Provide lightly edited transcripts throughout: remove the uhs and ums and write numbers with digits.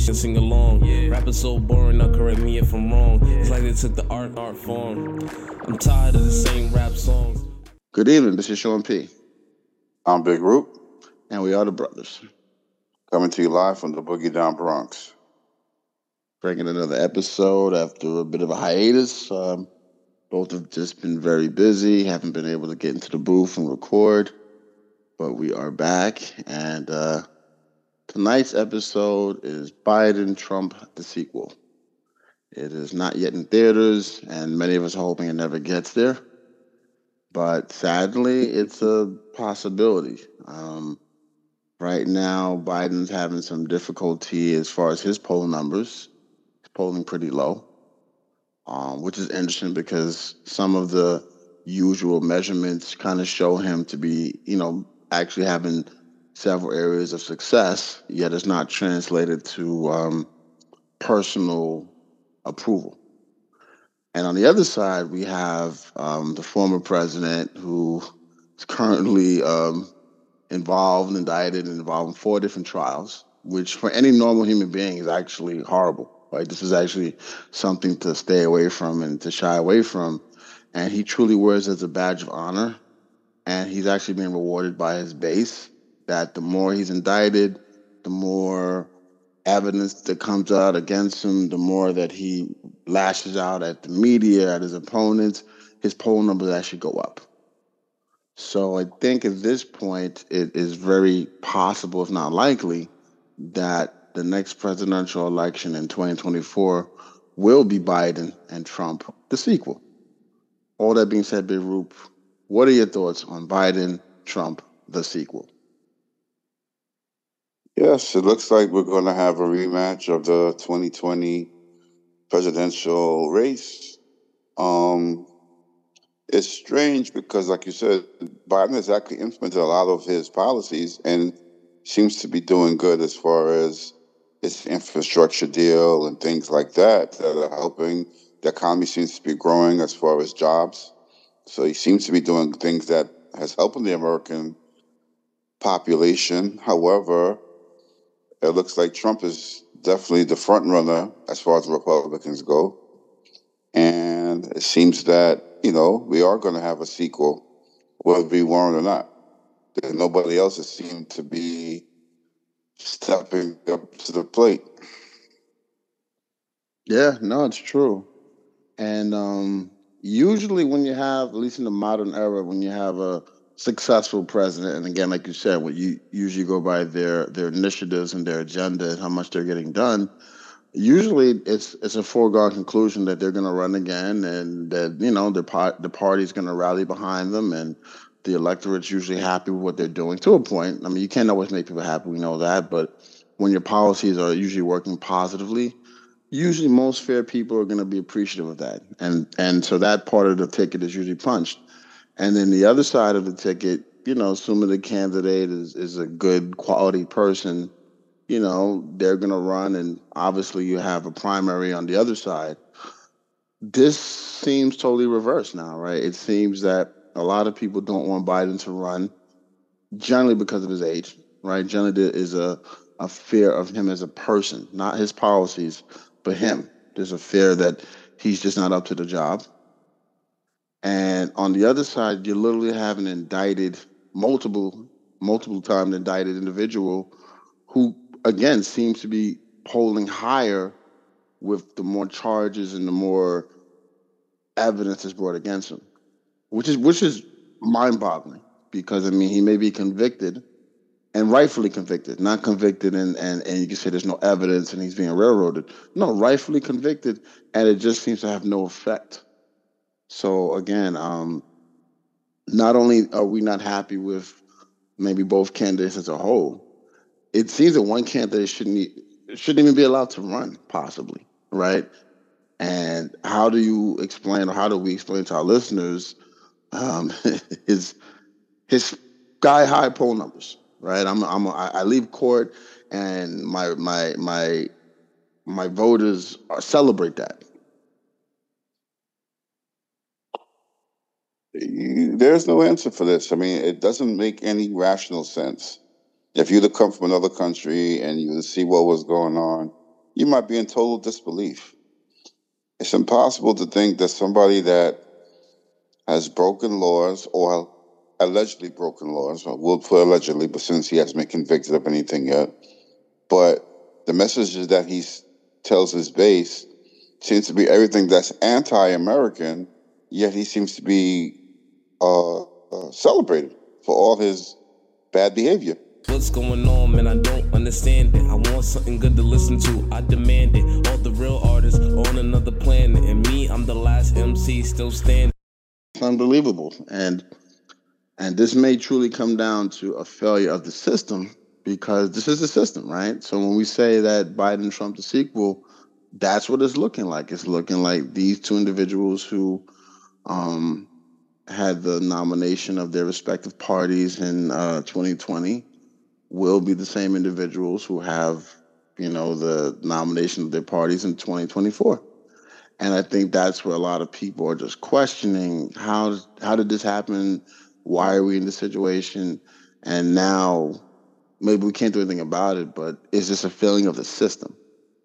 sing along. Rapping so boring, now correct me if I'm wrong. It's like they took the art form. I'm tired of the same rap songs. Good evening, this is Sean P. I'm Big Root, And we are the brothers. coming to you live from the Boogie Down Bronx. Bringing another episode after a bit of a hiatus. Both have just been very busy, haven't been able to get into the booth and record, but we are back. And tonight's episode is Biden Trump, the sequel. It is not yet in theaters, and many of us are hoping it never gets there. But sadly, it's a possibility. Right now, Biden's having some difficulty as far as his poll numbers. He's polling pretty low, which is interesting because some of the usual measurements kind of show him to be, actually having several areas of success, yet it's not translated to personal approval. And on the other side, we have the former president who is currently involved, indicted, and involved in 4 different trials, which for any normal human being is actually horrible. Right? This is actually something to stay away from and to shy away from. And he truly wears it as a badge of honor. And he's actually being rewarded by his base, that the more he's indicted, the more evidence that comes out against him, the more that he lashes out at the media, at his opponents, his poll numbers actually go up. So I think at this point, it is very possible, if not likely, that the next presidential election in 2024 will be Biden and Trump, the sequel. All that being said, Big Roop, what are your thoughts on Biden, Trump, the sequel? Yes, it looks like we're going to have a rematch of the 2020 presidential race. It's strange because, like you said, Biden has actually implemented a lot of his policies and seems to be doing good as far as his infrastructure deal and things like that are helping. The economy seems to be growing as far as jobs. So he seems to be doing things that has helped the American population. However, it looks like Trump is definitely the front runner as far as Republicans go. And it seems that, we are going to have a sequel, whether we want it or not. Nobody else has seemed to be stepping up to the plate. Yeah, no, it's true. And usually when you have, at least in the modern era, when you have a successful president, and again, like you said, when you usually go by their initiatives and their agenda and how much they're getting done, usually it's a foregone conclusion that they're going to run again, and that the party's going to rally behind them, and the electorate's usually happy with what they're doing to a point. I mean, you can't always make people happy, we know that, but when your policies are usually working positively, usually most fair people are going to be appreciative of that, and so that part of the ticket is usually punched. And then the other side of the ticket, assuming the candidate is a good quality person, they're going to run, and obviously you have a primary on the other side. This seems totally reversed now, right? It seems that a lot of people don't want Biden to run, generally because of his age, right? Generally, there is a fear of him as a person, not his policies, but him. There's a fear that he's just not up to the job. And on the other side, you literally have an indicted, multiple times indicted individual who, again, seems to be polling higher with the more charges and the more evidence is brought against him, which is mind-boggling, because I mean he may be convicted and rightfully convicted, not convicted and you can say there's no evidence and he's being railroaded. No, rightfully convicted, and it just seems to have no effect. So again, not only are we not happy with maybe both candidates as a whole, it seems that one candidate shouldn't even be allowed to run, possibly, right? And how do you explain, or how do we explain to our listeners, um, his his sky high poll numbers, right? I leave court, and my voters celebrate that. There's no answer for this. I mean, it doesn't make any rational sense. If you'd have come from another country and you see what was going on, you might be in total disbelief. It's impossible to think that somebody that has broken laws or allegedly broken laws, or we'll put allegedly, but since he hasn't been convicted of anything yet, but the messages that he tells his base seems to be everything that's anti-American, yet he seems to be celebrated for all his bad behavior. What's going on, man? I don't understand it. I want something good to listen to. I demand it. All the real artists on another planet, and me, I'm the last MC still standing. It's unbelievable, and this may truly come down to a failure of the system, because this is the system, right? So when we say that Biden Trump the sequel, that's what it's looking like. It's looking like these two individuals who had the nomination of their respective parties in 2020 will be the same individuals who have, the nomination of their parties in 2024. And I think that's where a lot of people are just questioning how did this happen? Why are we in this situation? And now maybe we can't do anything about it, but is this a failing of the system?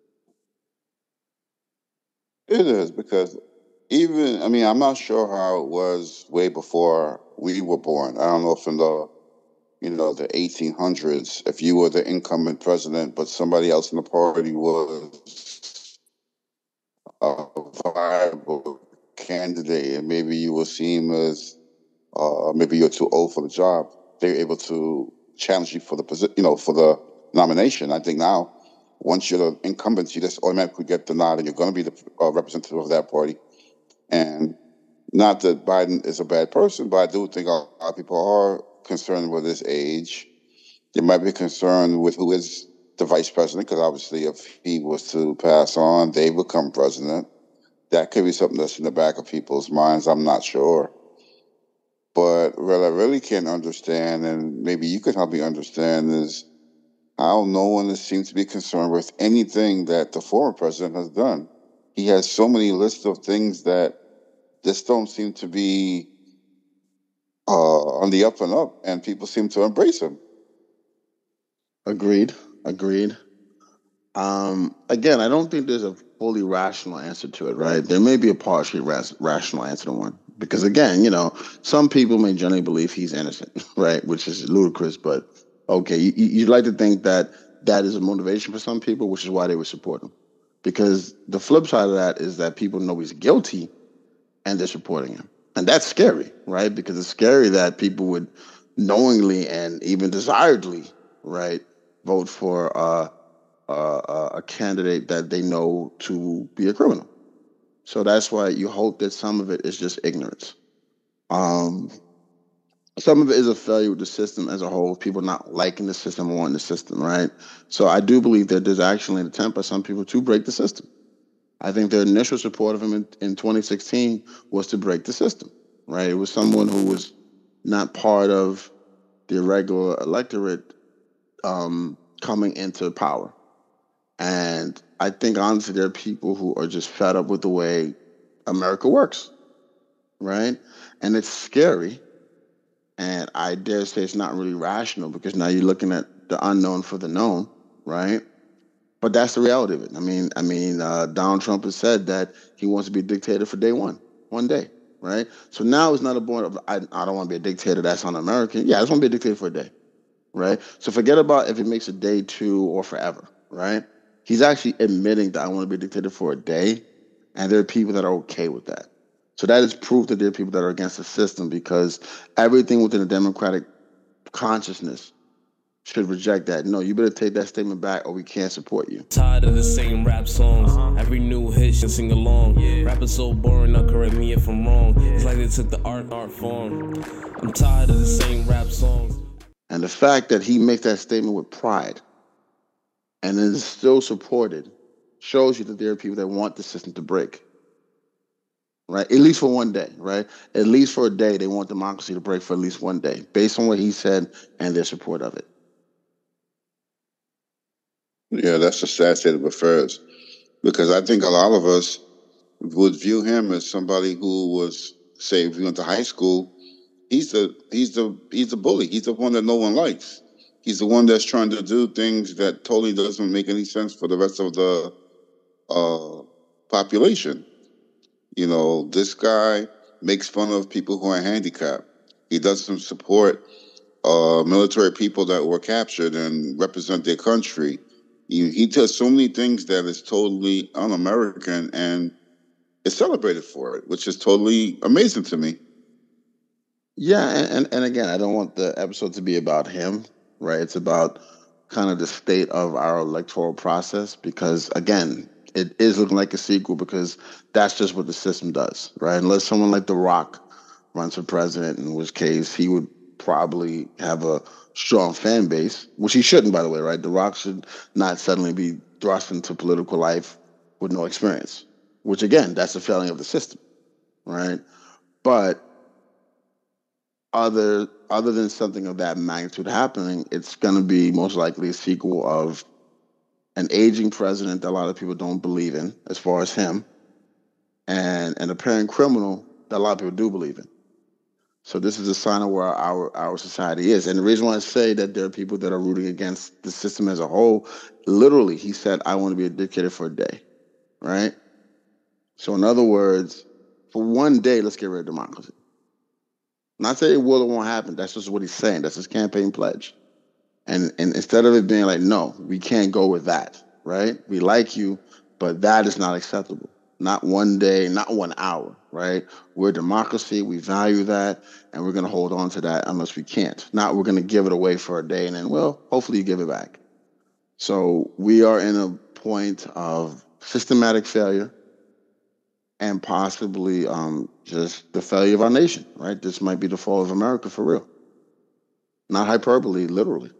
It is, because I'm not sure how it was way before we were born. I don't know if in the 1800s, if you were the incumbent president, but somebody else in the party was a viable candidate, and maybe you will seem as maybe you're too old for the job. They're able to challenge you for the position, for the nomination. I think now, once you're the incumbent, you just automatically get the nod, and you're going to be the representative of that party. And not that Biden is a bad person, but I do think a lot of people are concerned with his age. They might be concerned with who is the vice president, because obviously if he was to pass on, they become president. That could be something that's in the back of people's minds. I'm not sure. But what I really can't understand, and maybe you could help me understand, is how no one seems to be concerned with anything that the former president has done. He has so many lists of things that just don't seem to be on the up and up, and people seem to embrace him. Agreed. Again, I don't think there's a fully rational answer to it, right? There may be a partially rational answer to one. Because again, some people may generally believe he's innocent, right? Which is ludicrous, but okay, you'd like to think that is a motivation for some people, which is why they would support him. Because the flip side of that is that people know he's guilty and they're supporting him. And that's scary, right? Because it's scary that people would knowingly and even desiredly, right, vote for a candidate that they know to be a criminal. So that's why you hope that some of it is just ignorance. Some of it is a failure with the system as a whole, people not liking the system, wanting the system, right? So I do believe that there's actually an attempt by some people to break the system. I think their initial support of him in 2016 was to break the system, right? It was someone who was not part of the regular electorate coming into power. And I think, honestly, there are people who are just fed up with the way America works, right? And it's scary. And I dare say it's not really rational, because now you're looking at the unknown for the known, right? But that's the reality of it. Donald Trump has said that he wants to be a dictator for day one day, right? So now it's not a point of, I don't want to be a dictator, that's un-American. Yeah, I just want to be a dictator for a day, right? So forget about if it makes a day, two, or forever, right? He's actually admitting that I want to be a dictator for a day, and there are people that are okay with that. So that is proof that there are people that are against the system, because everything within the democratic consciousness should reject that. No, you better take that statement back, or we can't support you. Tired of the same rap songs. Every new hit should sing along. Rappers so boring, now correct me if I'm wrong. It's like they took the art form. I'm tired of the same rap songs. And the fact that he makes that statement with pride and is still supported shows you that there are people that want the system to break. Right? At least for one day, right? At least for a day, they want democracy to break for at least one day, based on what he said and their support of it. Yeah, that's a sad state of affairs, because I think a lot of us would view him as somebody who was, say, if we went to high school, he's the bully. He's the one that no one likes. He's the one that's trying to do things that totally doesn't make any sense for the rest of the uh, population. This guy makes fun of people who are handicapped. He doesn't support military people that were captured and represent their country. He does so many things that is totally un-American and is celebrated for it, which is totally amazing to me. Yeah, and again, I don't want the episode to be about him, right? It's about kind of the state of our electoral process because, again, it is looking like a sequel because that's just what the system does, right? Unless someone like The Rock runs for president, in which case he would probably have a strong fan base, which he shouldn't, by the way, right? The Rock should not suddenly be thrust into political life with no experience, which, again, that's a failing of the system, right? But other than something of that magnitude happening, it's going to be most likely a sequel of an aging president that a lot of people don't believe in, as far as him, and an apparent criminal that a lot of people do believe in. So this is a sign of where our society is. And the reason why I say that there are people that are rooting against the system as a whole, literally, he said, "I want to be a dictator for a day," right? So in other words, for one day, let's get rid of democracy. Not saying it will or won't happen. That's just what he's saying. That's his campaign pledge. And instead of it being like, no, we can't go with that, right? We like you, but that is not acceptable. Not one day, not 1 hour, right? We're a democracy. We value that, and we're going to hold on to that unless we can't. Not we're going to give it away for a day, and then, well, hopefully you give it back. So we are in a point of systematic failure and possibly just the failure of our nation, right? This might be the fall of America for real. Not hyperbole, literally.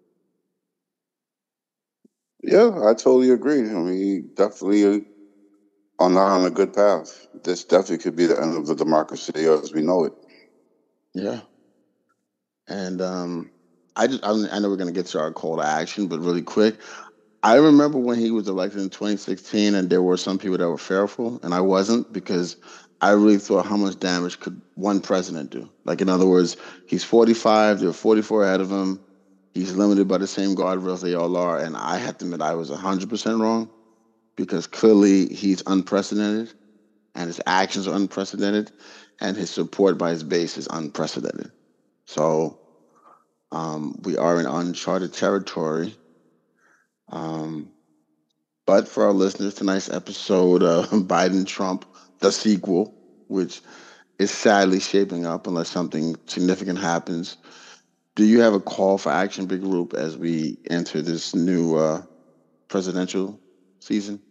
Yeah, I totally agree. I mean, definitely on a good path. This definitely could be the end of the democracy as we know it. Yeah. And I know we're going to get to our call to action, but really quick, I remember when he was elected in 2016, and there were some people that were fearful, and I wasn't because I really thought how much damage could one president do? Like, in other words, he's 45, there are 44 ahead of him. He's limited by the same guardrails they all are, and I have to admit I was 100% wrong because clearly he's unprecedented, and his actions are unprecedented, and his support by his base is unprecedented. So we are in uncharted territory. Um, but for our listeners, tonight's episode, Biden Trump, the sequel, which is sadly shaping up unless something significant happens. Do you have a call for action, Big Group, as we enter this new presidential season?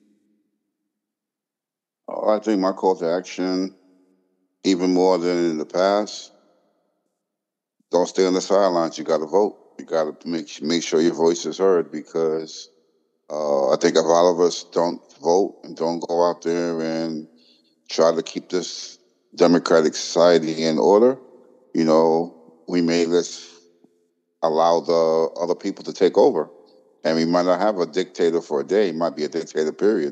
I think my call to action, even more than in the past, don't stay on the sidelines. You got to vote. You got to make sure your voice is heard because I think if all of us don't vote and don't go out there and try to keep this democratic society in order, we may just allow the other people to take over. And we might not have a dictator for a day. It might be a dictator, period.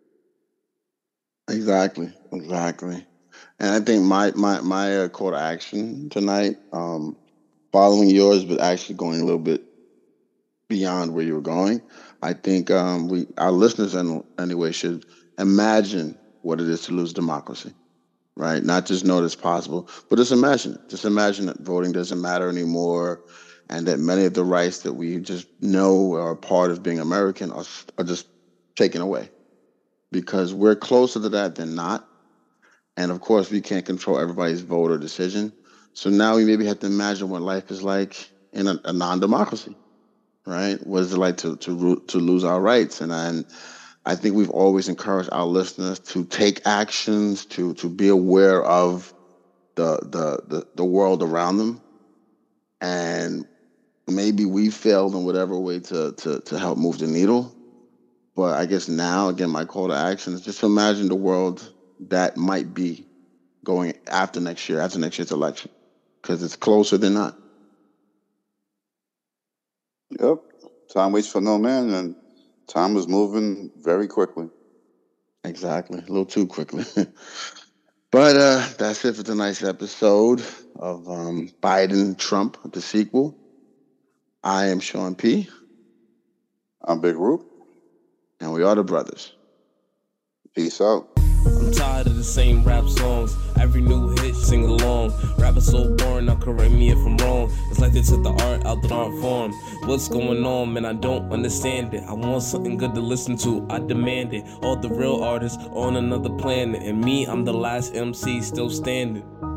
Exactly. And I think my call to action tonight, following yours, but actually going a little bit beyond where you were going. I think our listeners anyway should imagine what it is to lose democracy, right? Not just know it's possible, but just imagine it. Just imagine that voting doesn't matter anymore, and that many of the rights that we just know are part of being American are just taken away because we're closer to that than not. And of course, we can't control everybody's vote or decision. So now we maybe have to imagine what life is like in a non-democracy, right? What is it like to lose our rights? And I think we've always encouraged our listeners to take actions, to be aware of the world around them, and maybe we failed in whatever way to help move the needle. But I guess now, again, my call to action is just to imagine the world that might be going after next year's election, because it's closer than not. Yep. Time waits for no man, and time is moving very quickly. Exactly, a little too quickly. But that's it for tonight's episode of Biden Trump, the sequel. I am Sean P. I'm Big Roop. And we are the brothers. Peace out. I'm tired of the same rap songs. Every new hit, sing along. Rappers so boring, now correct me if I'm wrong. It's like they took the art out the art form. What's going on, man? I don't understand it. I want something good to listen to, I demand it. All the real artists on another planet, and me, I'm the last MC still standing.